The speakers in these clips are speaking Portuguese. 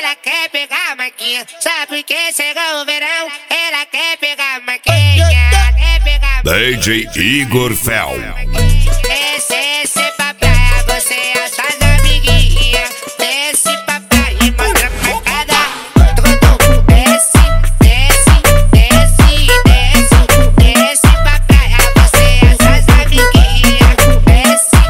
ela quer pegar a maquinha. Só porque chegou o verão, ela quer pegar a maquinha. Quer pegar a DJ Igor Fel. Esse papai, você e as suas amiguinhas. Esse papai mostra pra cada. Desce, papai, você e as suas amiguinhas. Desce,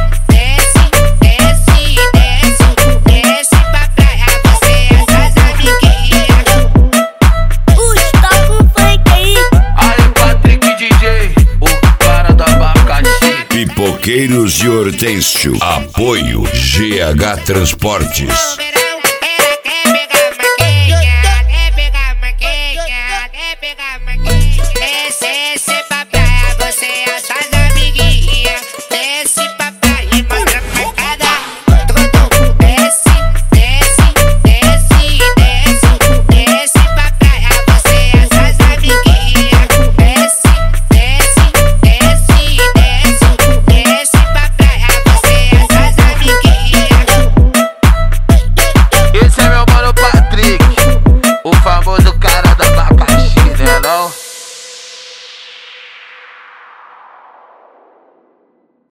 papai, você e as suas amiguinhas. Tá com funk aí. Aí, Patrick DJ, o cara do abacaxi. Pipoqueiros de Hortêncio. Apoio GH Transportes.